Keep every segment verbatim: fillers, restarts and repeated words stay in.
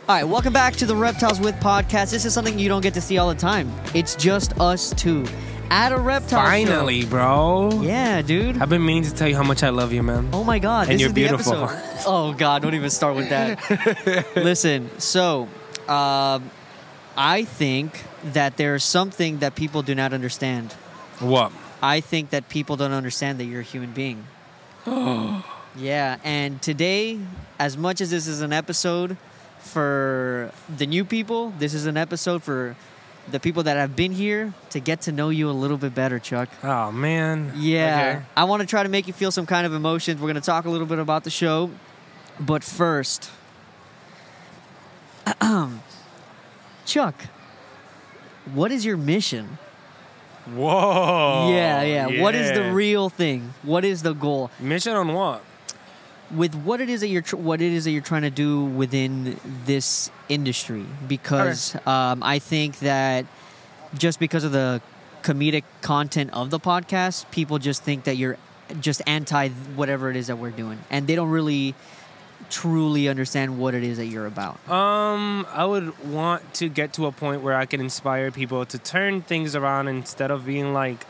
All right, welcome back to the Reptiles With podcast. This is something you don't get to see all the time. It's just us two at a reptile Finally, show. bro. Yeah, dude. I've been meaning to tell you how much I love you, man. Oh my God, And this you're is the beautiful. episode. Oh God, don't even start with that. Listen, so um, I think that there's something that people do not understand. What? I think that people don't understand that you're a human being. Yeah, and today, as much as this is an episode for the new people, this is an episode for the people that have been here to get to know you a little bit better, Chuck. Oh, man. Yeah, Okay. I want to try to make you feel some kind of emotions. We're going to talk a little bit about the show. But first, Chuck, what is your mission? Whoa. yeah, yeah, What is the yeah. real thing? What is the goal? Mission on what? With what it is that you're tr- what it is that you're trying to do within this industry, because um, I think that just because of the comedic content of the podcast, people just think that you're just anti whatever it is that we're doing, and they don't really truly understand what it is that you're about. Um, I would want to get to a point where I can inspire people to turn things around instead of being like,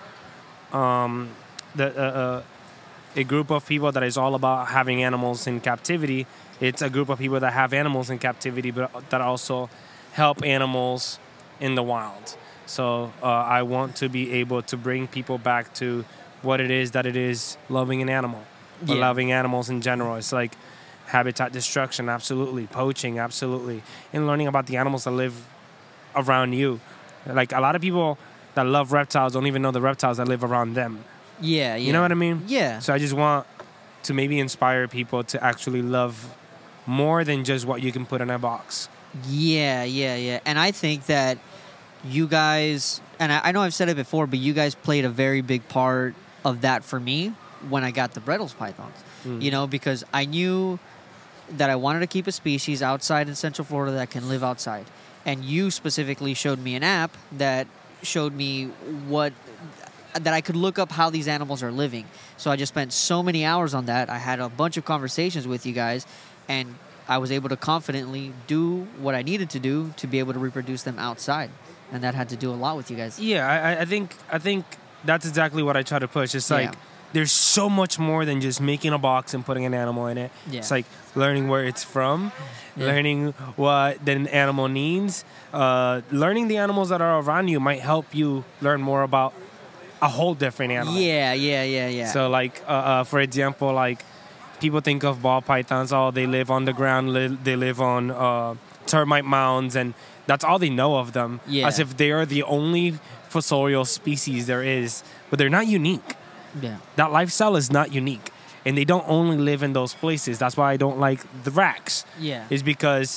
um, the uh, uh, a group of people that is all about having animals in captivity. It's a group of people that have animals in captivity, but that also help animals in the wild. So uh, I want to be able to bring people back to what it is that it is loving an animal, or Yeah. loving animals in general. It's like habitat destruction, absolutely. Poaching, absolutely. And learning about the animals that live around you. Like a lot of people that love reptiles don't even know the reptiles that live around them. Yeah, yeah. You know what I mean? Yeah. So I just want to maybe inspire people to actually love more than just what you can put in a box. Yeah, yeah, yeah. And I think that you guys, and I, I know I've said it before, but you guys played a very big part of that for me when I got the Brettles pythons. Mm. You know, because I knew that I wanted to keep a species outside in Central Florida that can live outside. And you specifically showed me an app that showed me what that I could look up how these animals are living. So I just spent so many hours on that. I had a bunch of conversations with you guys, and I was able to confidently do what I needed to do to be able to reproduce them outside. And that had to do a lot with you guys. Yeah, I, I think I think that's exactly what I try to push. It's like Yeah. there's so much more than just making a box and putting an animal in it. Yeah. It's like learning where it's from, Yeah. learning what the animal needs. Uh, learning the animals that are around you might help you learn more about a whole different animal. Yeah, yeah, yeah, yeah. So, like, uh, uh, for example, like, people think of ball pythons, oh, they live on the ground, li- they live on uh, termite mounds, and that's all they know of them. Yeah. As if they are the only fossorial species there is. But they're not unique. yeah. That lifestyle is not unique. And they don't only live in those places. That's why I don't like the racks. Yeah. Is because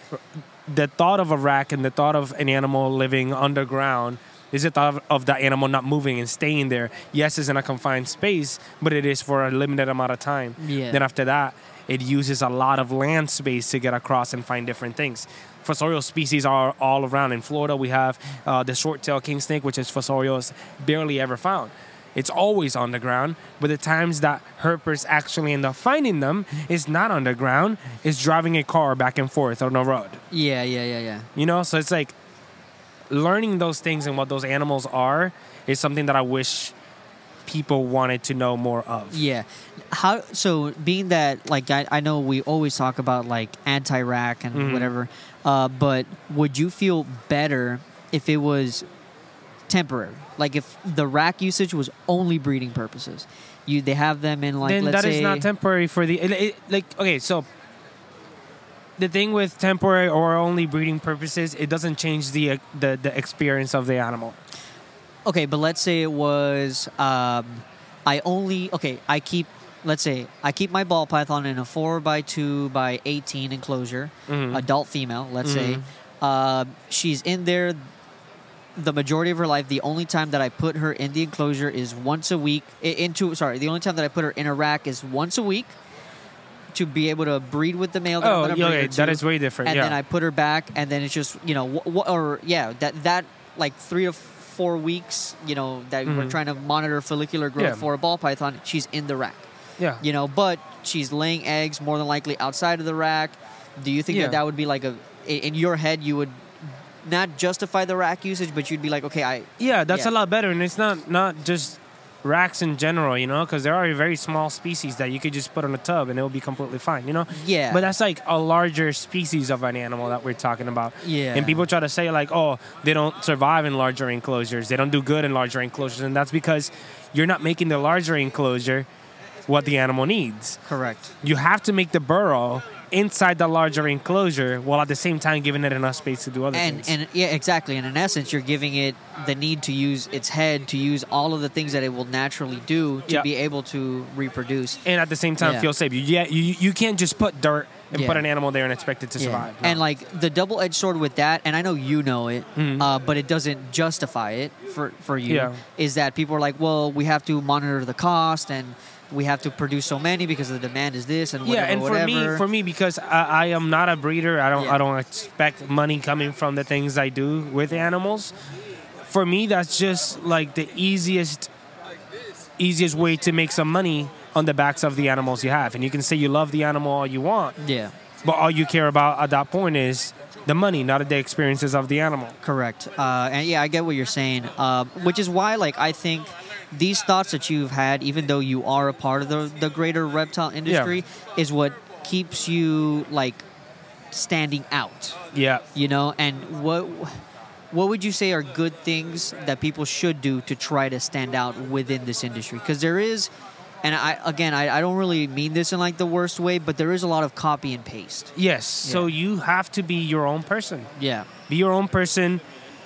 the thought of a rack and the thought of an animal living underground is the thought of, of that animal not moving and staying there. Yes, it's in a confined space, but it is for a limited amount of time. Yeah. Then after that, it uses a lot of land space to get across and find different things. Fossorial species are all around. In Florida, we have uh, the short-tailed king snake, which is fossorial, is barely ever found. It's always on the ground, but the times that herpers actually end up finding them is not on the ground. It's driving a car back and forth on the road. Yeah, yeah, yeah, yeah. You know, so it's like learning those things and what those animals are is something that I wish people wanted to know more of. Yeah. How so being that like I, I know we always talk about like anti-rack and Mhm. whatever, uh, but would you feel better if it was temporary? Like if the rack usage was only breeding purposes. You they have them in like then let's that say is not temporary for the it, it, like okay so the thing with temporary or only breeding purposes, it doesn't change the uh, the the experience of the animal. Okay, but let's say it was um, I only okay. I keep let's say I keep my ball python in a four by two by eighteen enclosure, Mhm. adult female. Let's say Mhm. uh, she's in there the majority of her life. The only time that I put her in the enclosure is once a week. i- Into sorry, the only time that I put her in a rack is once a week to be able to breed with the male. That I'm Oh, gonna yeah, breed okay, her that to. is way different. And yeah. then I put her back, and then it's just you know, wh- wh- or yeah, that that like three to four weeks, you know, that we're Mhm. trying to monitor follicular growth Yeah. for a ball python. She's in the rack, yeah. you know, but she's laying eggs more than likely outside of the rack. Do you think Yeah. that that would be like a i- in your head you would not justify the rack usage, but you'd be like, okay, I Yeah, that's Yeah. a lot better, and it's not not just racks in general, you know, because there are very small species that you could just put in a tub and it'll be completely fine, you know. Yeah. But that's like a larger species of an animal that we're talking about. Yeah. And people try to say like, oh, they don't survive in larger enclosures. They don't do good in larger enclosures, and that's because you're not making the larger enclosure what the animal needs. correct. You have to make the burrow inside the larger enclosure while at the same time giving it enough space to do other And things. and yeah, exactly. And in essence, you're giving it the need to use its head to use all of the things that it will naturally do to Yeah. be able to reproduce. And at the same time Yeah. feel safe. You, yeah, you you can't just put dirt and Yeah. put an animal there and expect it to Yeah. survive. No. And like the double-edged sword with that, and I know you know it, Mhm. uh, but it doesn't justify it for for you. Yeah. Is that people are like, well, we have to monitor the cost and we have to produce so many because the demand is this and whatever. yeah, and for whatever. me, for me, because I, I am not a breeder, I don't, Yeah. I don't expect money coming from the things I do with animals. For me, that's just like the easiest, easiest way to make some money on the backs of the animals you have. And you can say you love the animal all you want, yeah. but all you care about at that point is the money, not the experiences of the animal. Correct. Uh, and yeah, I get what you're saying. Uh, which is why, like, I think these thoughts that you've had, even though you are a part of the the greater reptile industry, is what keeps you like standing out. Yeah. You know, and what what would you say are good things that people should do to try to stand out within this industry? Because there is, and I again, I, I don't really mean this in like the worst way, but there is a lot of copy and paste. Yes. So you have to be your own person. Yeah. Be your own person.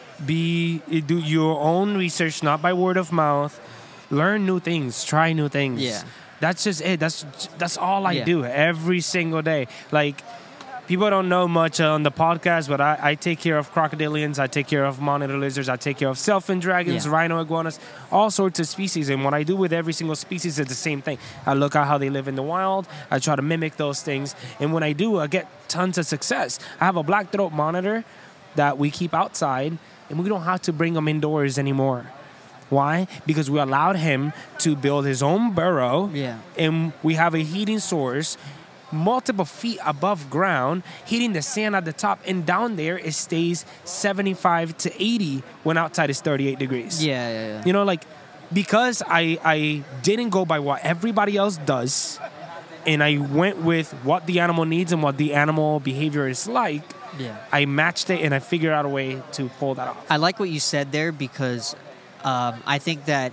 Be do your own research, not by word of mouth. Learn new things. Try new things. Yeah. That's just it. That's that's all I Yeah. do every single day. Like people don't know much on the podcast, but I, I take care of crocodilians. I take care of monitor lizards. I take care of sailfin dragons, Yeah. rhino iguanas, all sorts of species. And what I do with every single species is the same thing. I look at how they live in the wild. I try to mimic those things. And when I do, I get tons of success. I have a black throat monitor that we keep outside, and we don't have to bring him indoors anymore. Why? Because we allowed him to build his own burrow, Yeah. and we have a heating source multiple feet above ground, heating the sand at the top, and down there it stays seventy-five to eighty when outside is thirty-eight degrees. Yeah, yeah, yeah. You know, like, because I, I didn't go by what everybody else does, and I went with what the animal needs and what the animal behavior is like, Yeah. I matched it and I figured out a way to pull that off. I like what you said there because um, I think that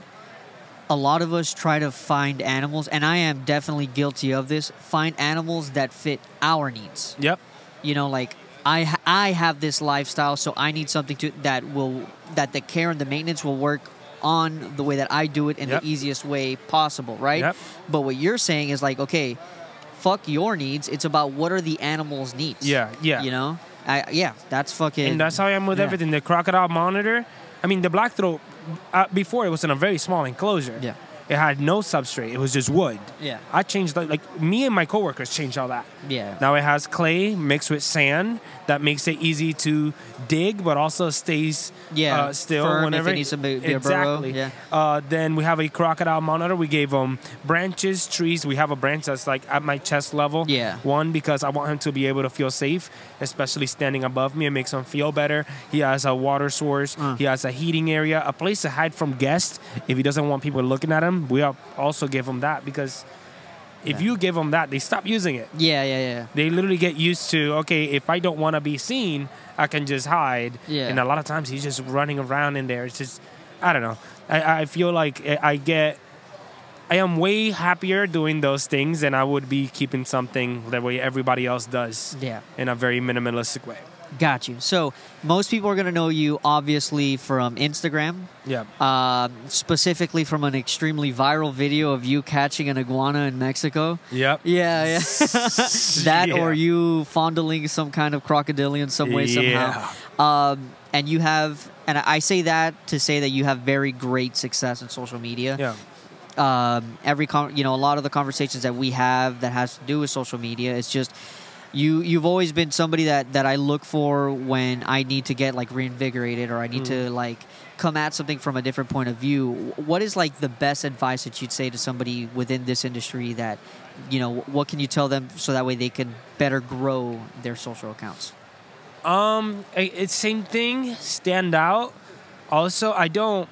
a lot of us try to find animals, and I am definitely guilty of this, find animals that fit our needs. Yep. You know, like I ha- I have this lifestyle, so I need something to that will that the care and the maintenance will work on the way that I do it in Yep. the easiest way possible, right? Yep. But what you're saying is like, okay, fuck your needs. It's about what are the animals' needs. Yeah, yeah. You know, I yeah, that's fucking. And that's how I am with yeah. everything. The crocodile monitor, I mean, the black throat, uh, before it was in a very small enclosure. Yeah. It had no substrate. It was just wood. Yeah. I changed, like, like me and my coworkers changed all that. Yeah. Now it has clay mixed with sand that makes it easy to dig, but also stays Yeah, uh, still firm if whenever it needs to be- be a burrow, exactly. yeah. Uh, then we have a crocodile monitor. We gave him branches, trees. We have a branch that's like at my chest level. Yeah. One, because I want him to be able to feel safe, especially standing above me. It makes him feel better. He has a water source. Uh. He has a heating area, a place to hide from guests if he doesn't want people looking at him. We also give him that because if Yeah. you give them that, they stop using it. Yeah, yeah, yeah. They literally get used to, okay, if I don't want to be seen, I can just hide. Yeah. And a lot of times he's just running around in there. It's just, I don't know. I, I feel like I get, I am way happier doing those things than I would be keeping something the way everybody else does. Yeah. In a very minimalistic way. Got you. So most people are going to know you obviously from Instagram, Yeah. um, specifically from an extremely viral video of you catching an iguana in Mexico. Yep. Yeah, yeah. that Yeah. or you fondling some kind of crocodile in some way, somehow. Um, and you have, and I say that to say that you have very great success in social media. Yeah. Um, every con- you know, a lot of the conversations that we have that has to do with social media, it's just you. You've always been somebody that that I look for when I need to get like reinvigorated or I need to like come at something from a different point of view. What is like the best advice that you'd say to somebody within this industry that, you know, what can you tell them so that way they can better grow their social accounts? Um, I- it's same thing. Stand out. Also, I don't.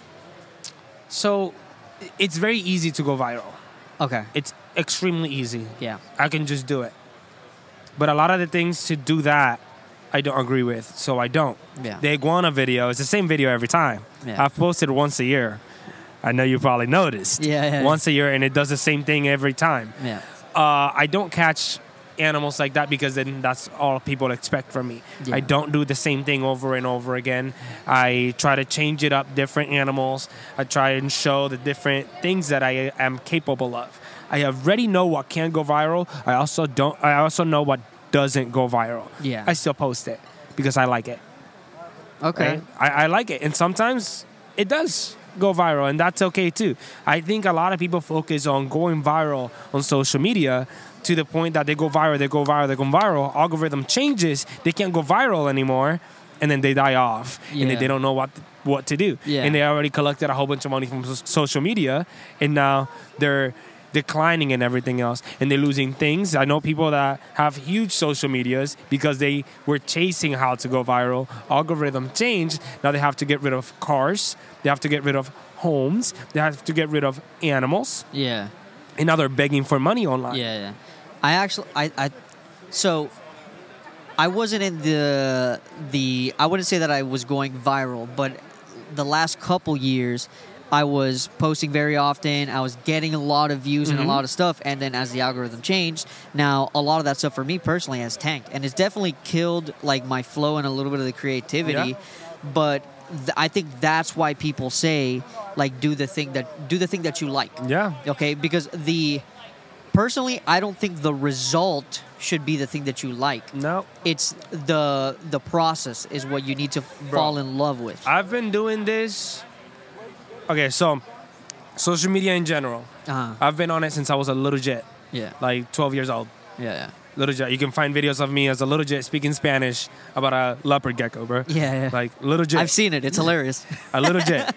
So, it's very easy to go viral. Okay. It's extremely easy. Yeah. I can just do it. But a lot of the things to do that, I don't agree with, so I don't. Yeah. The iguana video is the same video every time. Yeah. I've posted once a year. I know you probably noticed. Yeah, yeah, yeah. Once a year, and it does the same thing every time. Yeah. Uh, I don't catch animals like that because then that's all people expect from me. Yeah. I don't do the same thing over and over again. I try to change it up, different animals. I try and show the different things that I am capable of. I already know what can go viral. I also don't. I also know what doesn't go viral. Yeah. I still post it because I like it. Okay. Right? I, I like it, and sometimes it does go viral, and that's okay too. I think a lot of people focus on going viral on social media to the point that they go viral, they go viral, they go viral. Algorithm changes, they can't go viral anymore, and then they die off, and Yeah. then they don't know what what to do. Yeah. And they already collected a whole bunch of money from so- social media, and now they're declining and everything else, and they're losing things. I know people that have huge social medias because they were chasing how to go viral. Algorithm changed. Now they have to get rid of cars. They have to get rid of homes. They have to get rid of animals. Yeah. And now they're begging for money online. Yeah, yeah. I actually, I, I, so I wasn't in the the. I wouldn't say that I was going viral, but the last couple years, I was posting very often. I was getting a lot of views and a lot of stuff. And then as the algorithm changed, now a lot of that stuff for me personally has tanked, and it's definitely killed like my flow and a little bit of the creativity. Yeah. But th- I think that's why people say like do the thing that do the thing that you like. Yeah. Okay, because the personally, I don't think the result should be the thing that you like. No. It's the the process is what you need to fall in love with. I've been doing this. Okay, so social media in general. Uh-huh. I've been on it since I was a little jet, Yeah. like twelve years old. Yeah, yeah. Little jet. You can find videos of me as a little jet speaking Spanish about a leopard gecko, bro. Yeah, yeah. Like little jet. I've seen it. It's hilarious. a little jet.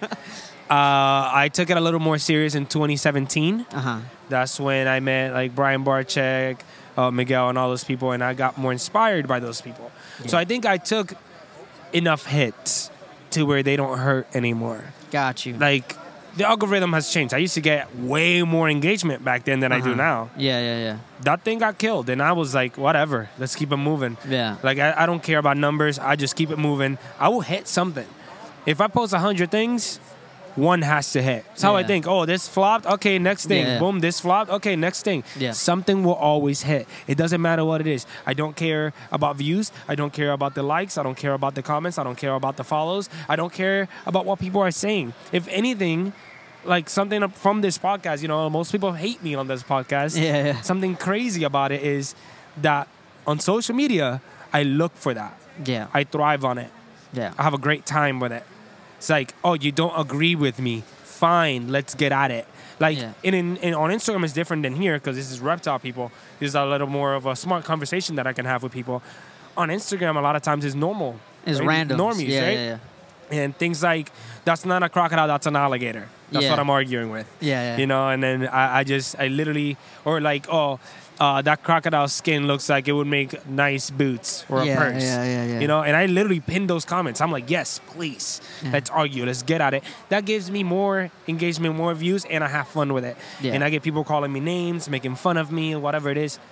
Uh, I took it a little more serious in twenty seventeen. Uh-huh. That's when I met like Brian Barczyk, uh, Miguel, and all those people, and I got more inspired by those people. So I think I took enough hits to where they don't hurt anymore. Got you. Like the algorithm has changed. I used to get way more engagement back then than I do Uh-huh. now. Yeah, yeah, yeah. That thing got killed, and I was like, whatever, let's keep it moving. Yeah. Like I, I don't care about numbers. I just keep it moving. I will hit something. If I post a hundred things, one has to hit. That's how I Yeah. think. Oh, this flopped. Okay, next thing. Yeah. Boom, this flopped. Okay, next thing. Yeah. Something will always hit. It doesn't matter what it is. I don't care about views. I don't care about the likes. I don't care about the comments. I don't care about the follows. I don't care about what people are saying. If anything, like something from this podcast, you know, most people hate me on this podcast. Yeah, yeah. Something crazy about it is that on social media, I look for that. Yeah. I thrive on it. Yeah. I have a great time with it. It's like, oh, you don't agree with me. Fine, let's get at it. Like, Yeah. in, in, in on Instagram, it's different than here because this is reptile people. There's a little more of a smart conversation that I can have with people. On Instagram, a lot of times it's normal. It's right? random. Normies, yeah, right? yeah, yeah. And things like, that's not a crocodile, that's an alligator. That's Yeah. what I'm arguing with. Yeah, yeah. You know, and then I, I just, I literally, or like, oh, uh, that crocodile skin looks like it would make nice boots or Yeah, a purse. yeah, yeah, yeah. You know, and I literally pinned those comments. I'm like, yes, please, Yeah. let's argue, let's get at it. That gives me more engagement, more views, and I have fun with it. Yeah. And I get people calling me names, making fun of me, whatever it is.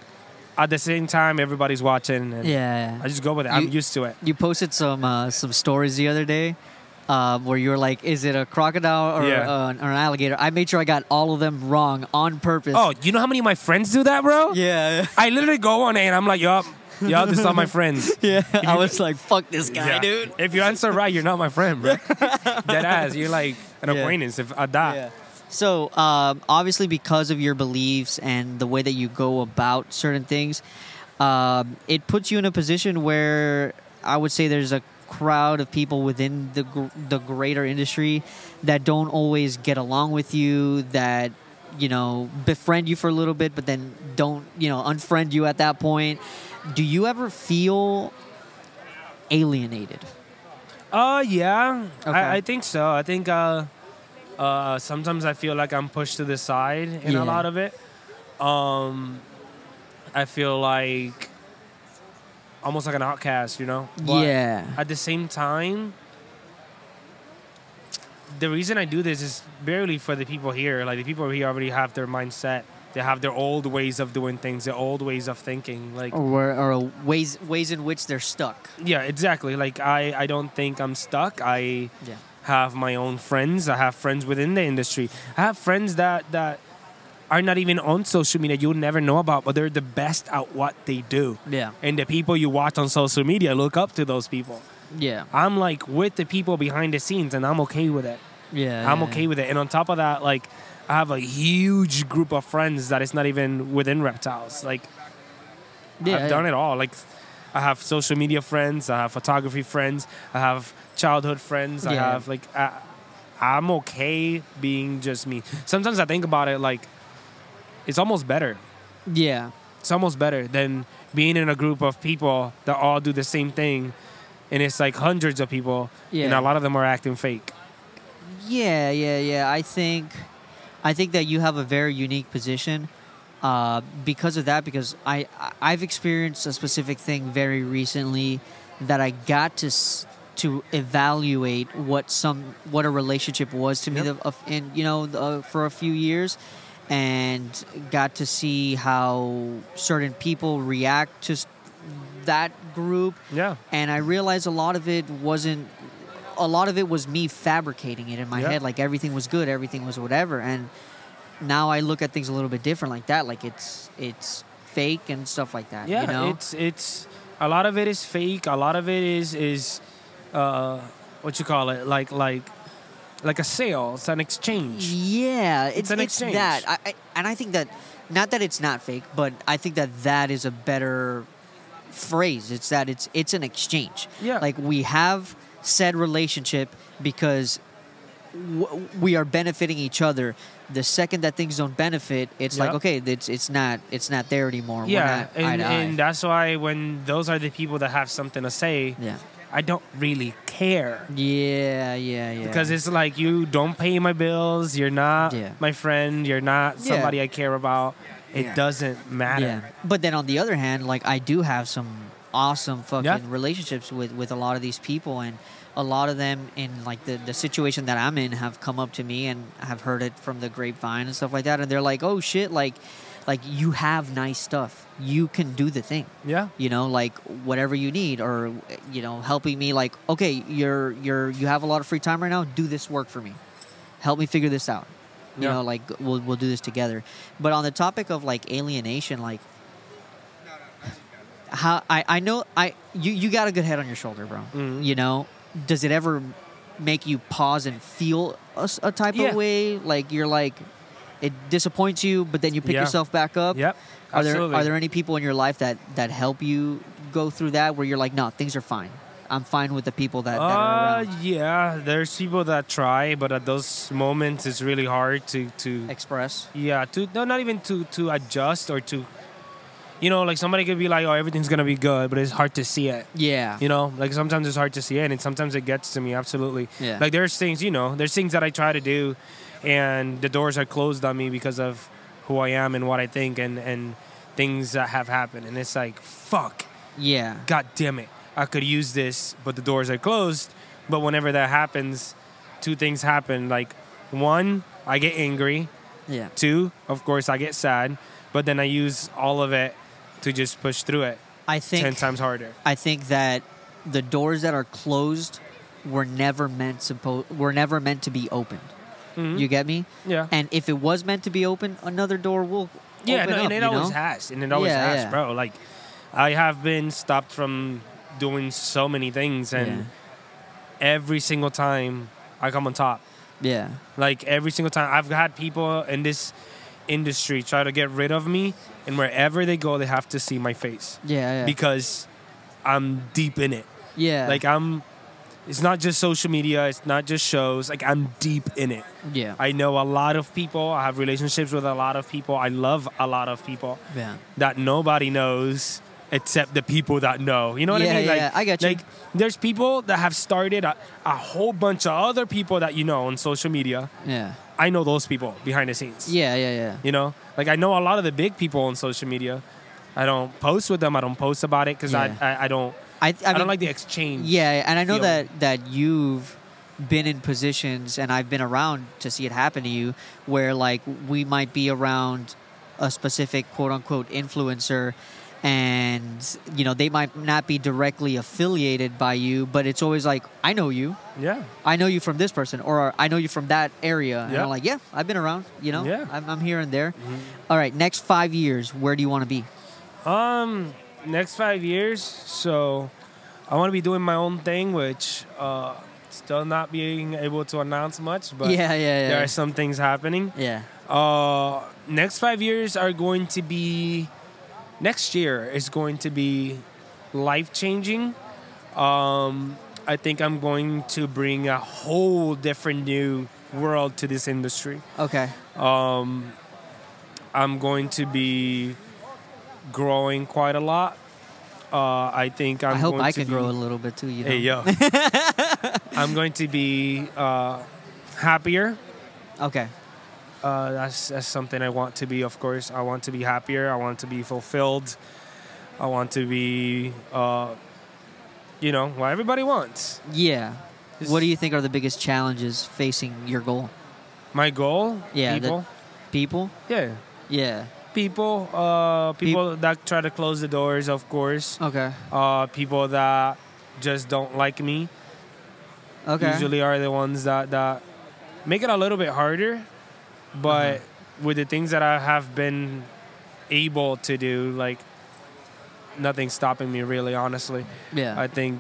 At the same time, everybody's watching, and Yeah, yeah. I just go with it. I'm You- used to it. You posted some uh, some stories the other day um, where you were like, "Is it a crocodile or, Yeah. uh, or an alligator?" I made sure I got all of them wrong on purpose. Oh, you know how many of my friends do that, bro? yeah, I literally go on it, and I'm like, yup, yup, this is all my friends. yeah. I you- was like, "Fuck this guy, Yeah. dude." If you answer right, you're not my friend, bro. Dead ass. You're like an Yeah. acquaintance if at that. Yeah. So um, obviously, because of your beliefs and the way that you go about certain things, um, it puts you in a position where I would say there's a crowd of people within the gr- the greater industry that don't always get along with you, that you know befriend you for a little bit, but then don't you know unfriend you at that point. Do you ever feel alienated? Uh, yeah. Okay. I, I think so. I think uh, uh, sometimes I feel like I'm pushed to the side in Yeah. a lot of it. Um, I feel like almost like an outcast, you know. But yeah. at the same time, the reason I do this is barely for the people here. Like the people here already have their mindset. They have their old ways of doing things, their old ways of thinking. Like Or, or ways ways in which they're stuck. yeah, exactly. Like I, I don't think I'm stuck. I Yeah. have my own friends. I have friends within the industry. I have friends that that are not even on social media. You'll never know about, but they're the best at what they do. Yeah. And the people you watch on social media, look up to those people. Yeah. I'm like with the people behind the scenes, and I'm okay with it. Yeah. I'm yeah, okay with it. And on top of that, like I have a huge group of friends that is not even within reptiles. Like yeah, I've yeah. done it all. Like I have social media friends, I have photography friends, I have childhood friends, I Yeah. have like I, I'm okay being just me. Sometimes I think about it like it's almost better. Yeah. It's almost better than being in a group of people that all do the same thing, and it's like hundreds of people, Yeah. and a lot of them are acting fake. Yeah, yeah, yeah. I think, I think that you have a very unique position, uh, because of that. Because I, I've experienced a specific thing very recently that I got to s- to evaluate what some what a relationship was to me, Yep. the, of, in you know uh, for a few years, and got to see how certain people react to s- that group. Yeah. And I realized a lot of it wasn't. A lot of it was me fabricating it in my Yeah. head, like everything was good, everything was whatever. And now I look at things a little bit different, like that, like it's it's fake and stuff like that. Yeah, you know? it's it's a lot of it is fake. A lot of it is is uh, what you call it, like like like a sale. It's an exchange. Yeah, it's, It's an it's exchange. that. I, I, and I think that, not that it's not fake, but I think that that is a better phrase. It's that it's it's an exchange. Yeah. Like we have said relationship because w- we are benefiting each other. The second that things don't benefit, it's like Yep. okay, it's it's not it's not there anymore. We're Yeah, not eye and to eye. and that's why when those are the people that have something to say, yeah, I don't really care. yeah, yeah, yeah. Because it's like you don't pay my bills, you're not Yeah. my friend, you're not Yeah. somebody I care about. It Yeah. doesn't matter. Yeah. But then on the other hand, like I do have some awesome fucking Yeah. relationships with, with a lot of these people, and a lot of them in like the, the situation that I'm in have come up to me and have heard it from the grapevine and stuff like that, and they're like, oh shit, like like you have nice stuff. You can do the thing. Yeah. You know, like whatever you need, or you know, helping me like, okay, you're you're you have a lot of free time right now, do this work for me. Help me figure this out. You Yeah. know, like we'll we'll do this together. But on the topic of like alienation, like how I, I know I you, you got a good head on your shoulder, bro. Mhm. You know, does it ever make you pause and feel a, s- a type Yeah. of way? Like you're like it disappoints you, but then you pick Yeah. yourself back up. Yep. Are there Absolutely. are there any people in your life that that help you go through that where you're like, no, things are fine. I'm fine with the people that, that are Uh, around. yeah, there's people that try, but at those moments, it's really hard to to Express. yeah to no, not even to to adjust or to, you know, like somebody could be like, oh, everything's gonna be good, but it's hard to see it. Yeah. You know, like sometimes it's hard to see it, and sometimes it gets to me. Absolutely. Yeah. Like there's things, you know, there's things that I try to do, and the doors are closed on me because of who I am and what I think, and and things that have happened, and it's like, fuck. Yeah. God damn it, I could use this, but the doors are closed. But whenever that happens, two things happen. Like, one, I get angry. Yeah. Two, of course, I get sad. But then I use all of it to just push through it I think ten times harder. I think that the doors that are closed were never meant suppo- were never meant to be opened. Mhm. You get me? Yeah. And if it was meant to be open, another door will Yeah, open no, up, and it you always know? has. And it always Yeah, has, yeah. bro. Like, I have been stopped from doing so many things. And every single time, I come on top. Yeah. Like every single time, I've had people in this industry try to get rid of me, and wherever they go, they have to see my face Yeah. Yeah. because I'm deep in it. yeah. Like I'm, it's not just social media, it's not just shows. Like I'm deep in it. yeah. I know a lot of people. I have relationships with a lot of people. I love a lot of people yeah. that nobody knows except the people that know. You know what Yeah, I mean? yeah, like, yeah, I get you. Like, there's people that have started a, a whole bunch of other people that you know on social media. Yeah. I know those people behind the scenes. Yeah. Yeah. Yeah. You know? Like, I know a lot of the big people on social media, Yeah. I don't post with them. I don't post about it because Yeah. I, I I don't I, I, I, mean, don't like the exchange. Yeah, and I know feeling. that that you've been in positions, and I've been around to see it happen to you, where like we might be around a specific quote unquote influencer, and you know they might not be directly affiliated by you, but it's always like, I know you, Yeah. I know you from this person, or I know you from that area, and Yeah. I'm like, yeah, I've been around, you know, Yeah. I'm, I'm here and there. All right, next five years, where do you want to be? Um, next five years. So, I want to be doing my own thing, which uh, still not being able to announce much, but yeah, yeah, yeah, there are some things happening. yeah. Uh, next five years are going to be. Next year is going to be life changing. Um, I think I'm going to bring a whole different new world to this industry. Okay. Um, I'm going to be growing quite a lot. Uh, I think I'm I hope going I to can be, grow a little bit too. You know. Hey, yo. I'm going to be uh, happier. Okay. Uh, that's that's something I want to be. Of course, I want to be happier. I want to be fulfilled. I want to be, uh, you know, what everybody wants. Yeah. It's- What do you think are the biggest challenges facing your goal? My goal, Yeah, the- people, People? yeah, Yeah. people, uh, people that try to close the doors. Of course, Okay. uh, people that just don't like me. Okay. Usually are the ones that that make it a little bit harder. But Uh-huh. with the things that I have been able to do, like, nothing's stopping me really, honestly. Yeah. I think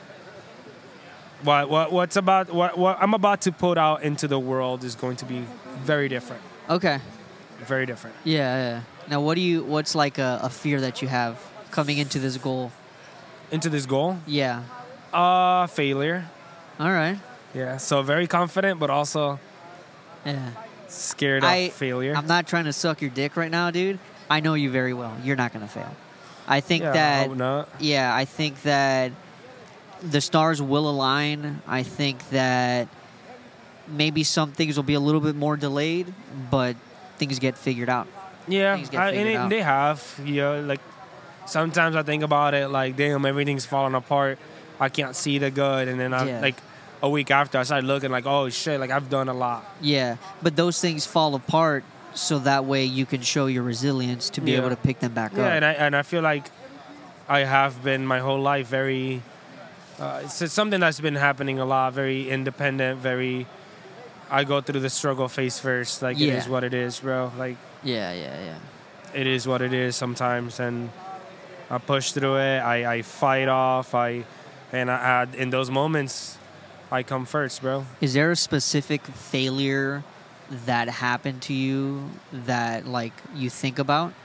what what what's about what what I'm about to put out into the world is going to be very different. okay. Very different. Yeah, yeah. Now, what do you? What's like a, a fear that you have coming into this goal? Into this goal? Yeah. Uh failure. All right. Yeah. So very confident but also Yeah. scared I- of failure. I'm not trying to suck your dick right now, dude. I know you very well. You're not gonna fail. I think yeah, I that. hope not. Yeah, I think that the stars will align. I think that maybe some things will be a little bit more delayed, but things get figured out. Yeah, Things get I, and figured it, out. they have. Yeah, like sometimes I think about it, like, damn, everything's falling apart. I can't see the good, and then I Yeah. like a week after I started looking like, oh shit, like I've done a lot. Yeah, but those things fall apart so that way you can show your resilience to be Yeah. able to pick them back Yeah, up. and I and I feel like I have been my whole life very. Uh, it's it's something that's been happening a lot. Very independent. Very. I go through the struggle phase first. Like it Yeah. is what it is, bro. Like yeah, yeah, yeah. it is what it is sometimes, and I push through it. I, I fight off. I and I, I in those moments, I come first, bro. Is there a specific failure that happened to you that like you think about?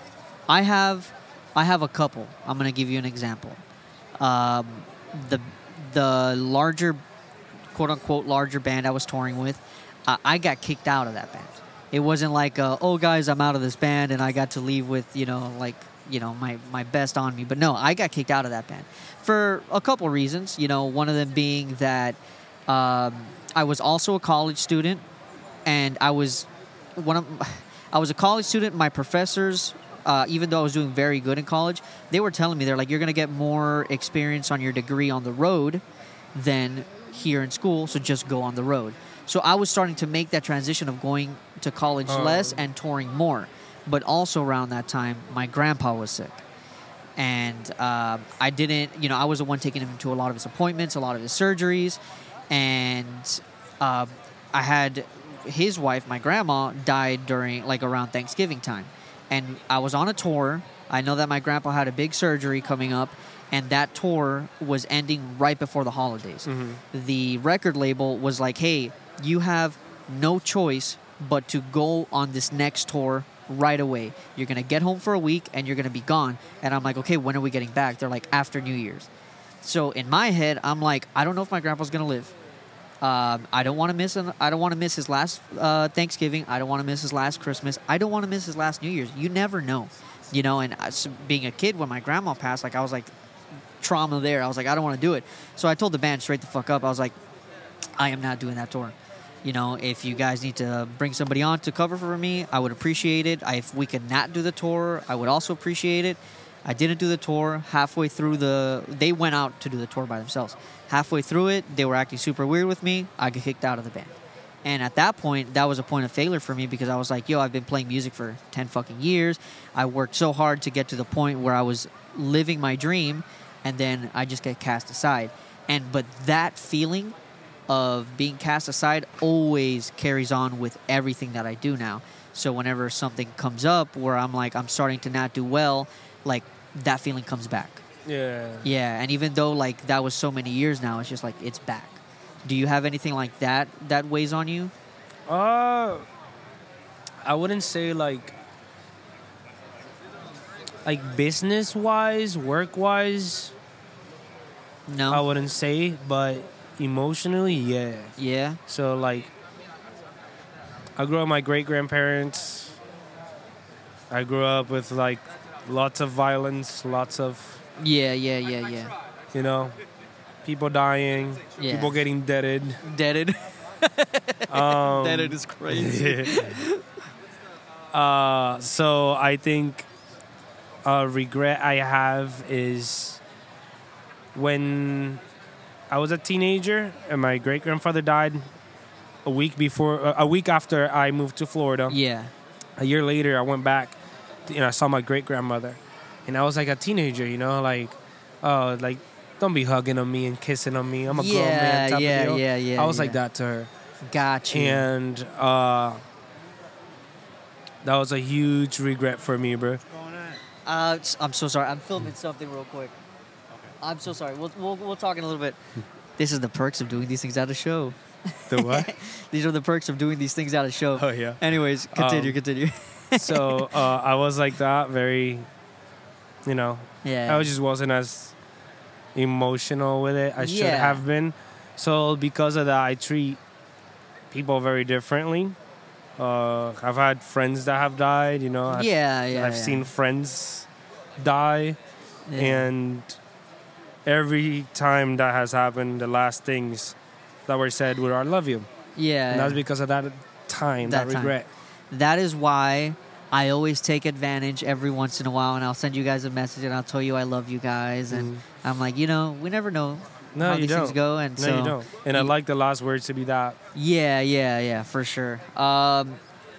I have, I have a couple. I'm gonna give you an example. Um, the the larger, quote unquote, larger band I was touring with, uh, I got kicked out of that band. It wasn't like, uh, oh guys, I'm out of this band and I got to leave with you know like you know my my best on me. But no, I got kicked out of that band for a couple reasons. You know, one of them being that um, I was also a college student, and I was one of I was a college student. My professors, uh, even though I was doing very good in college, they were telling me, they're like, you're going to get more experience on your degree on the road than here in school, so just go on the road. So I was starting to make that transition of going to college Oh. less and touring more. But also around that time, my grandpa was sick. And uh, I didn't, you know, I was the one taking him to a lot of his appointments, a lot of his surgeries. And uh, I had his wife, my grandma, died during, like, around Thanksgiving time. And I was on a tour. I know that my grandpa had a big surgery coming up, and that tour was ending right before the holidays. Mm-hmm. The record label was like, hey, you have no choice but to go on this next tour right away. You're going to get home for a week, and you're going to be gone. And I'm like, okay, when are we getting back? They're like, after New Year's. So in my head, I'm like, I don't know if my grandpa's going to live. Um, I don't want to miss. An, I don't want to miss his last uh, Thanksgiving. I don't want to miss his last Christmas. I don't want to miss his last New Year's. You never know, you know. And I, so being a kid, when my grandma passed, like I was like trauma there. I was like, I don't want to do it. So I told the band straight the fuck up. I was like, I am not doing that tour. You know, if you guys need to bring somebody on to cover for me, I would appreciate it. I, if we could not do the tour, I would also appreciate it. I didn't do the tour. Halfway through the... They went out to do the tour by themselves. Halfway through it, they were acting super weird with me. I got kicked out of the band. And at that point, that was a point of failure for me because I was like, yo, I've been playing music for ten fucking years. I worked so hard to get to the point where I was living my dream, and then I just get cast aside. And but that feeling of being cast aside always carries on with everything that I do now. So whenever something comes up where I'm like, I'm starting to not do well, like that feeling comes back. Yeah. Yeah, and even though like that was so many years now, it's just like it's back. Do you have anything like that that weighs on you? Uh, I wouldn't say like like business wise, work wise. No. I wouldn't say, but emotionally, yeah. Yeah. So like, I grew up with my great grandparents. I grew up with like lots of violence, lots of Yeah, yeah, yeah, yeah. you know, people dying, Yeah. people getting deaded. Deaded. Um, Deaded is crazy. uh, so I think a regret I have is when I was a teenager and my great grandfather died a week before, uh, a week after I moved to Florida. Yeah. A year later, I went back, and I saw my great grandmother, and I was like a teenager, you know, like, oh, like, don't be hugging on me and kissing on me. I'm a grown Yeah, man. Type yeah, of deal. yeah, yeah, I was like yeah. that to her, Got you. and uh, that was a huge regret for me, bro. Uh, s- I'm so sorry. I'm filming something real quick. I'm so sorry. We'll, we'll, we'll talk in a little bit. This is the perks of doing these things out of show. The what? These are the perks of doing these things out of show. Oh yeah. Anyways, continue, Um, continue. So uh, I was like that, very, you know, Yeah. I just wasn't as emotional with it. I should Yeah. have been. So because of that, I treat people very differently. Uh, I've had friends that have died. You know, I've, yeah, yeah. I've yeah. seen friends die, Yeah. and every time that has happened, the last things that were said were "I love you," Yeah. and that's because of that time, that, That time. regret. That is why I always take advantage every once in a while, and I'll send you guys a message, and I'll tell you I love you guys, and Mhm. I'm like, you know, we never know No, how you these don't. things go, and No, so you don't. And I you- like the last words to be that. yeah, yeah, yeah, for sure. Um,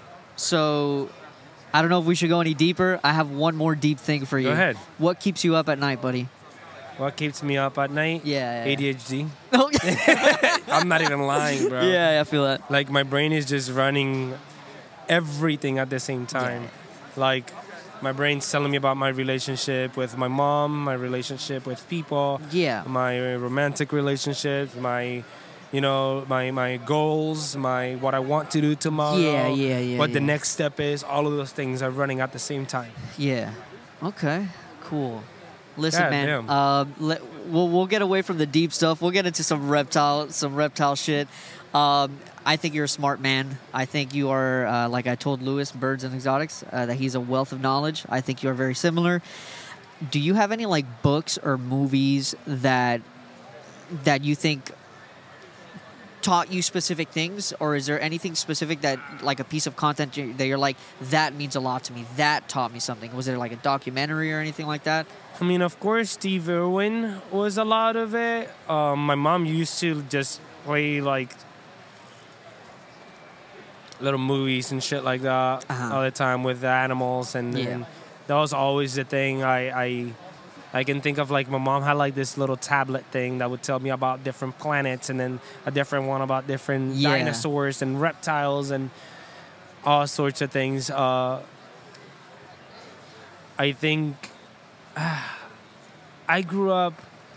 so I don't know if we should go any deeper. I have one more deep thing for you. Go ahead. What keeps you up at night, buddy? What keeps me up at night? Yeah, yeah. A D H D. Oh, I'm not even lying, bro. yeah, I feel that. Like my brain is just running everything at the same time. Like my brain's telling me about my relationship with my mom, my relationship with people, Yeah, my romantic relationships, my, you know, my my goals, my what I want to do tomorrow. Yeah, yeah, yeah, What the yeah. next step is. All of those things are running at the same time. yeah. Okay, cool. Listen, God man. damn. Um, let, we'll we'll get away from the deep stuff. We'll get into some reptile some reptile shit. Um, I think you're a smart man. I think you are, uh, like I told Lewis, Birds and Exotics, uh, that he's a wealth of knowledge. I think you are very similar. Do you have any like books or movies that that you think taught you specific things, or is there anything specific that, like a piece of content you- that you're like, that means a lot to me, that taught me something? Was there like a documentary or anything like that? I mean, of course, Steve Irwin was a lot of it. Um, my mom used to just play like little movies and shit like that Uh-huh. all the time with the animals, and, Yeah. and that was always the thing. I, I I can think of like my mom had like this little tablet thing that would tell me about different planets, and then a different one about different Yeah. dinosaurs and reptiles and all sorts of things. Uh, I think I grew up.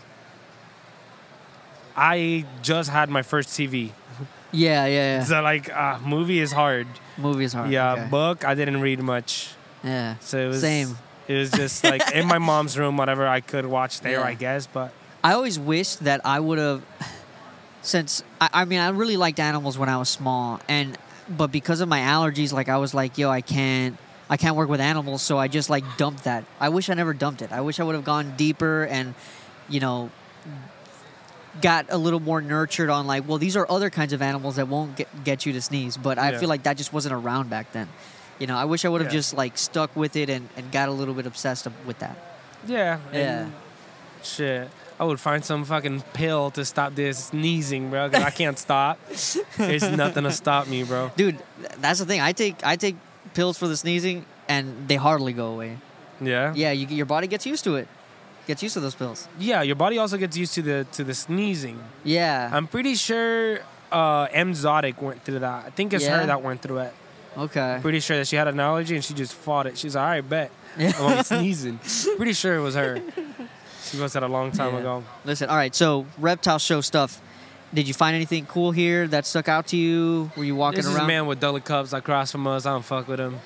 I just had my first T V, Yeah, yeah, yeah. so like uh, movie is hard. Movie is hard. Yeah, okay. book I didn't read much, yeah. so it was Same. It was just like in my mom's room, whatever I could watch there, Yeah. I guess. But I always wish that I would have, since I, I mean, I really liked animals when I was small, and but because of my allergies, like I was like, yo, I can't, I can't work with animals, so I just like dumped that. I wish I never dumped it. I wish I would have gone deeper and, you know, got a little more nurtured on like, well, these are other kinds of animals that won't get, get you to sneeze. But I Yeah. feel like that just wasn't around back then. You know, I wish I would have Yeah. just like stuck with it and, and got a little bit obsessed with that. Yeah. Yeah. And shit. I would find some fucking pill to stop this sneezing, bro. Cause I can't stop. There's nothing to stop me, bro. Dude, th- that's the thing. I take I take pills for the sneezing and they hardly go away. Yeah. Yeah, you, your body gets used to it. Gets used to those pills. Yeah. Your body also gets used to the to the sneezing. Yeah. I'm pretty sure uh, M. Zodic went through that. I think it's Yeah? her that went through it. Okay. Pretty sure that she had an allergy and she just fought it. She's like, all right, bet. Yeah. I'm only sneezing. Pretty sure it was her. She was that a long time Yeah. ago. Listen, all right, so reptile show stuff. Did you find anything cool here that stuck out to you? Were you walking This is a around? man with Dudley Cups across from us. I don't fuck with him.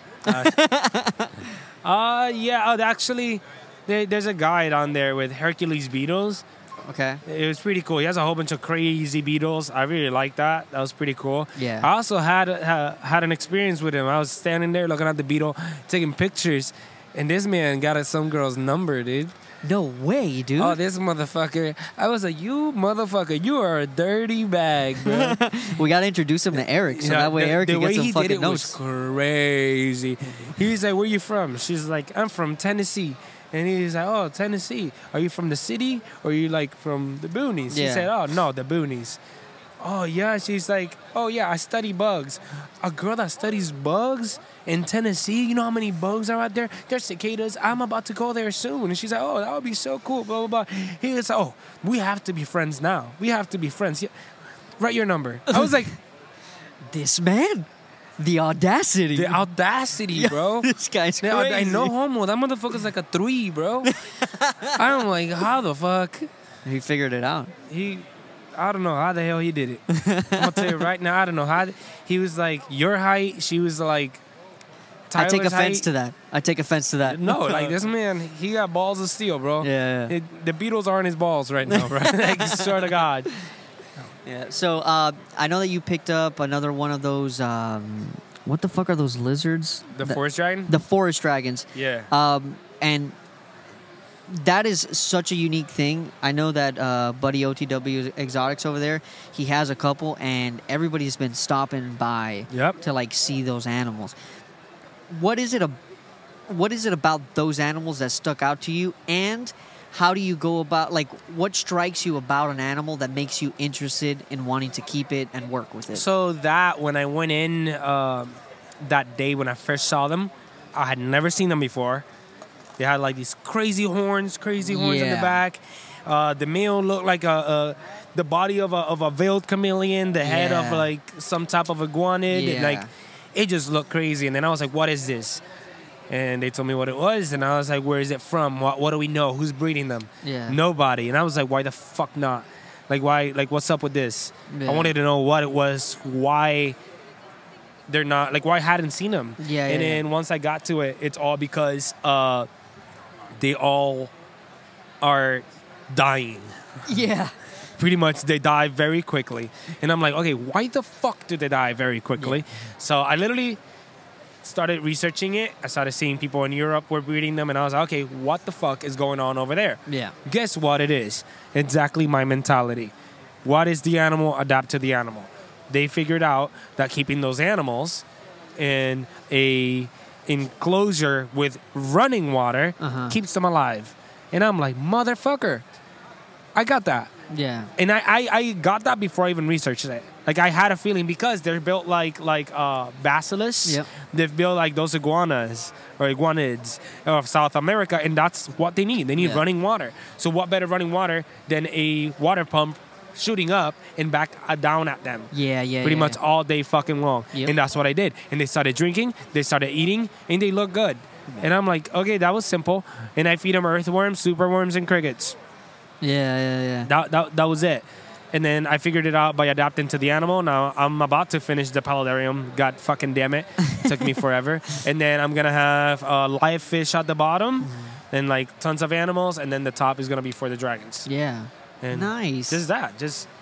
Uh, uh yeah, uh, actually, there, there's a guide on there with Hercules beetles. Okay. It was pretty cool. He has a whole bunch of crazy beetles. I really like that. That was pretty cool. Yeah. I also had uh, had an experience with him. I was standing there looking at the beetle, taking pictures, and this man got us some girl's number, dude. No way, dude. Oh, this motherfucker. I was like, you motherfucker, you are a dirty bag, bro. We got to introduce him to Eric, so Yeah, that way the, Eric the can way get some he fucking did it notes. was crazy. He was like, where you from? She's like, I'm from Tennessee. And he's like, oh, Tennessee. Are you from the city or are you like from the boonies? She Yeah. said, oh, no, the boonies. Oh, yeah. She's like, oh, yeah, I study bugs. A girl that studies bugs in Tennessee, you know how many bugs are out there? There's cicadas. I'm about to go there soon. And she's like, oh, that would be so cool, blah, blah, blah. He was like, oh, we have to be friends now. We have to be friends. Yeah. Write your number. I was like, This man, the audacity. the audacity, bro. This guy's Yeah, crazy. I, I know homo. That motherfucker's like a three, bro. I'm like, how the fuck? He figured it out. He, I don't know how the hell he did it. I'm gonna tell you right now, I don't know how. He was like your height. She was like. I take Tyler's offense height. to that. I take offense to that. No, like this man, he got balls of steel, bro. Yeah, yeah. It, the Beatles aren't his balls right now, bro. Like, swear to God. Yeah. So uh, I know that you picked up another one of those. Um, what the fuck are those lizards? The forest dragon. The forest dragons. Yeah. Um, and that is such a unique thing. I know that uh, Buddy O T W Exotics over there, he has a couple, and everybody's been stopping by Yep. to like see those animals. What is it? A, what is it about those animals that stuck out to you? And how do you go about like what strikes you about an animal that makes you interested in wanting to keep it and work with it? So that when I went in um that day when I first saw them, I had never seen them before. They had like these crazy horns, crazy horns in the Yeah. back. Uh, the male looked like a, a the body of a of a veiled chameleon, the head of Yeah. like some type of iguanid. Yeah. And, like it just looked crazy. And then I was like, "What is this?" And they told me what it was, and I was like, "Where is it from? What what do we know? Who's breeding them?" Yeah. Nobody. And I was like, "Why the fuck not? Like why? Like what's up with this?" Yeah. I wanted to know what it was, why they're not like why I hadn't seen them. Yeah, And yeah, then once I got to it, it's all because uh, they all are dying. Yeah. Pretty much, they die very quickly. And I'm like, okay, why the fuck did they die very quickly? So I literally started researching it. I started seeing people in Europe were breeding them, and I was like, okay, what the fuck is going on over there? Yeah. Guess what it is? Exactly my mentality. What is the animal? Adapt to the animal. They figured out that keeping those animals in a enclosure with running water Uh-huh. keeps them alive. And I'm like, motherfucker, I got that. Yeah. And I, I, I got that before I even researched it. Like I had a feeling because they're built like like uh, basilisks. Yep. They've built like those iguanas or iguanids of South America, and that's what they need. They need Yeah. running water. So what better running water than a water pump shooting up and back uh, down at them? Yeah, yeah, Pretty yeah. much all day fucking long. Yep. And that's what I did. And they started drinking, they started eating, and they look good. And I'm like, okay, that was simple. And I feed them earthworms, superworms, and crickets. Yeah, yeah, yeah. That, that, that was it. And then I figured it out by adapting to the animal. Now I'm about to finish the paludarium. God fucking damn it. Took me forever. And then I'm going to have uh, live fish at the bottom and like tons of animals. And then the top is going to be for the dragons. Yeah. And Nice. Just that. Just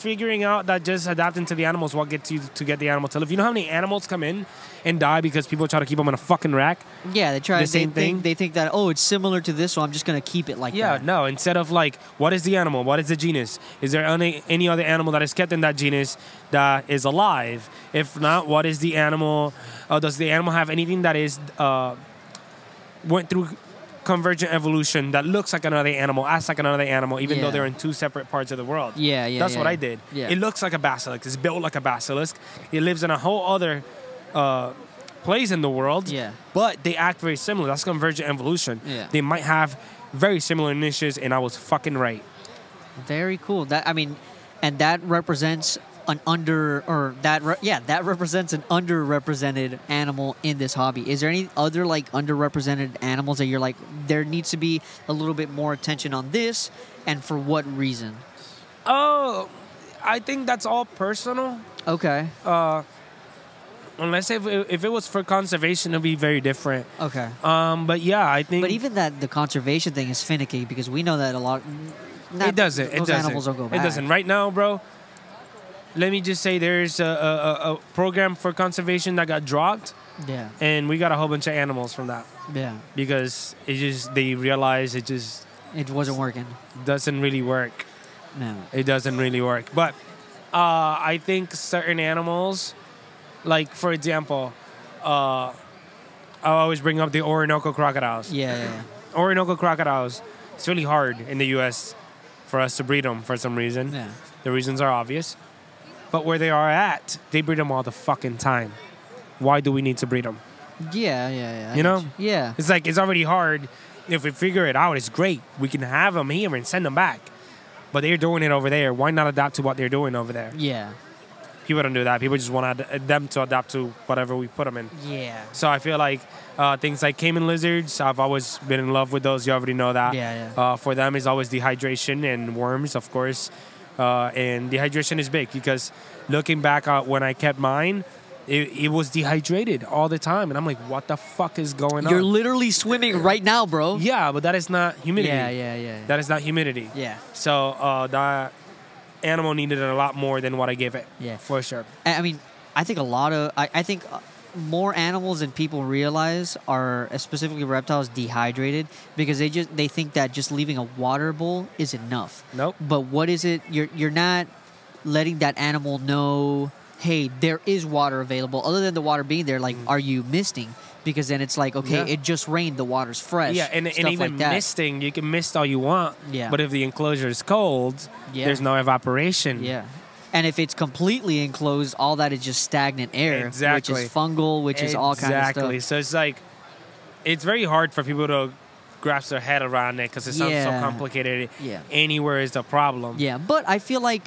figuring out that just adapting to the animals what gets you to get the animal to live. You know how many animals come in and die because people try to keep them in a fucking rack? Yeah, they try. The they same thing? Think, they think that oh, it's similar to this, so I'm just gonna keep it like Yeah, that. no. Instead of like, what is the animal? What is the genus? Is there any any other animal that is kept in that genus that is alive? If not, what is the animal? Uh, does the animal have anything that is uh, went through convergent evolution that looks like another animal, acts like another animal, even Yeah. though they're in two separate parts of the world? Yeah, yeah. That's yeah, what yeah. I did. Yeah. It looks like a basilisk. It's built like a basilisk. It lives in a whole other uh, place in the world. Yeah. But they act very similar. That's convergent evolution. Yeah. They might have very similar niches, and I was fucking right. Very cool. That I mean, and that represents an under or that re- yeah that represents an underrepresented animal in this hobby. Is there any other like underrepresented animals that you're like there needs to be a little bit more attention on this, and for what reason? Oh, I think that's all personal. Okay. Uh, unless if it, if it was for conservation, it'd be very different. Okay. Um, but yeah, I think But even that the conservation thing is finicky because we know that a lot. Not, it doesn't. It Those doesn't. animals don't go back. It doesn't. Right now, bro. Let me just say, there's a, a, a program for conservation that got dropped, Yeah. and we got a whole bunch of animals from that Yeah. because it just they realized it just It wasn't working. doesn't really work. No. It doesn't really work. But uh, I think certain animals, like for example, uh, I always bring up the Orinoco crocodiles. Yeah. Yeah. yeah. Orinoco crocodiles. It's really hard in the U S for us to breed them for some reason. Yeah. The reasons are obvious. But where they are at, they breed them all the fucking time. Why do we need to breed them? Yeah, yeah, yeah. I You get know? Yeah. It's like, it's already hard. If we figure it out, it's great. We can have them here and send them back. But they're doing it over there. Why not adapt to what they're doing over there? Yeah. People don't do that. People just want them to adapt to whatever we put them in. Yeah. So I feel like uh, things like caiman lizards, I've always been in love with those. You already know that. Yeah, yeah. Uh, for them, is always dehydration and worms, of course. Uh, and dehydration is big because looking back at when I kept mine, it, it was dehydrated all the time. And I'm like, what the fuck is going You're on? literally swimming right now, bro. Yeah, but that is not humidity. Yeah, yeah, yeah. That is not humidity. Yeah. So uh, that animal needed it a lot more than what I gave it. Yeah. For sure. I I mean, I think a lot of, I, I think uh, more animals than people realize are, uh, specifically reptiles, dehydrated because they just, they think that just leaving a water bowl is enough. Nope. But what is it? You're, you're not letting that animal know, hey, there is water available. Other than the water being there, like, are you misting? Because then it's like, okay, Yeah. it just rained, the water's fresh. Yeah, and, stuff and even like that. misting, you can mist all you want. Yeah. But if the enclosure is cold, Yeah. there's no evaporation. Yeah. And if it's completely enclosed, all that is just stagnant air, Exactly. which is fungal, which is all kind of Exactly. stuff. So it's like, it's very hard for people to grasp their head around it because it sounds so Yeah. complicated. Yeah. Anywhere is the problem. Yeah, but I feel like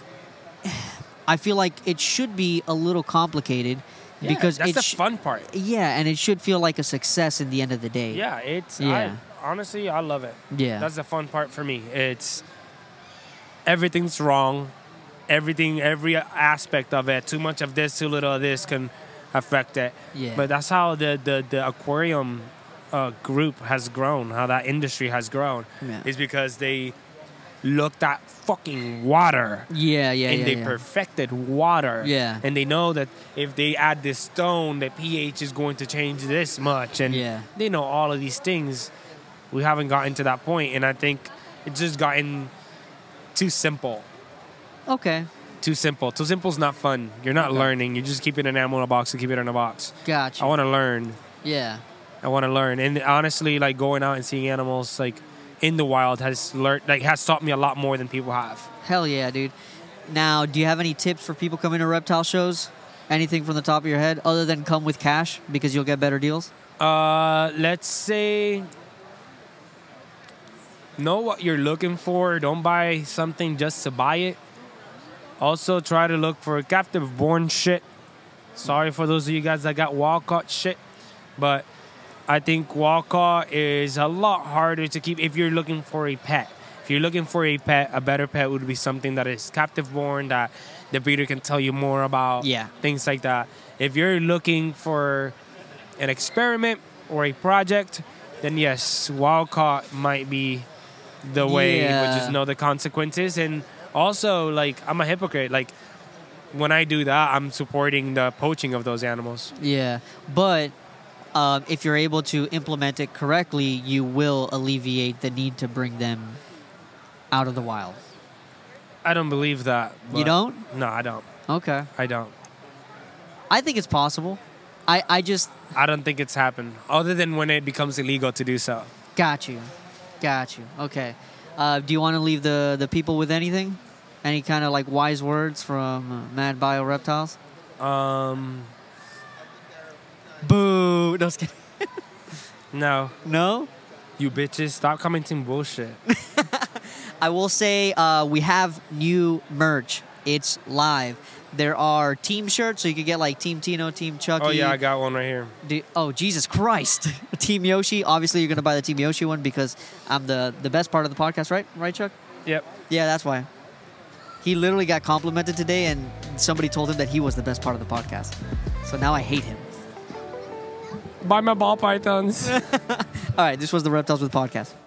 I feel like it should be a little complicated Yeah, because that's it the sh- fun part. yeah, and it should feel like a success in the end of the day. Yeah, it's. Yeah. I, honestly, I love it. Yeah. That's the fun part for me. It's everything's wrong. Everything, every aspect of it. Too much of this, too little of this can affect it. Yeah. But that's how the the, the aquarium uh, group has grown. How that industry has grown Yeah. is because they looked at fucking water. Yeah, yeah, and yeah. they yeah. perfected water. Yeah. And they know that if they add this stone, the pH is going to change this much. And Yeah. they know all of these things. We haven't gotten to that point, and I think it's just gotten too simple. Okay, Too simple. Too simple's not fun. You're not Okay. learning. You're just keeping an animal in a box to keep it in a box. gotcha. I want to learn. yeah, I want to learn. And honestly, like going out and seeing animals like in the wild has learned, like has taught me a lot more than people have. hell yeah, dude. Now, do you have any tips for people coming to reptile shows? Anything from the top of your head other than come with cash because you'll get better deals? Uh, let's say know what you're looking for. Don't buy something just to buy it. Also, try to look for captive born shit. Sorry for those of you guys that got Walcott shit, but I think Walcott is a lot harder to keep if you're looking for a pet. If you're looking for a pet, a better pet would be something that is captive born, that the breeder can tell you more about. Yeah. Things like that. If you're looking for an experiment or a project, then yes, wild caught might be the way, Yeah. but just know the consequences. And Also, like, I'm a hypocrite. Like, when I do that, I'm supporting the poaching of those animals. Yeah, but um, if you're able to implement it correctly, you will alleviate the need to bring them out of the wild. I don't believe that. You but- don't? No, I don't. Okay. I don't. I think it's possible. I, I just I don't think it's happened. Other than when it becomes illegal to do so. got you. Got you. Okay. Uh, do you want to leave the, the people with anything? Any kind of like wise words from uh, Mad Bio Reptiles? Um, Boo. No, just kidding. no. No? You bitches, stop commenting bullshit. I will say uh, we have new merch. It's live. There are team shirts, so you can get like Team Tino, Team Chucky. Oh, yeah, I got one right here. Do, oh, Jesus Christ. Team Yoshi. Obviously, you're going to buy the Team Yoshi one because I'm the, the best part of the podcast, right? Right, Chuck? Yep. Yeah, that's why. He literally got complimented today, and somebody told him that he was the best part of the podcast. So now I hate him. Buy my ball pythons. All right, this was the Reptiles with Podcast.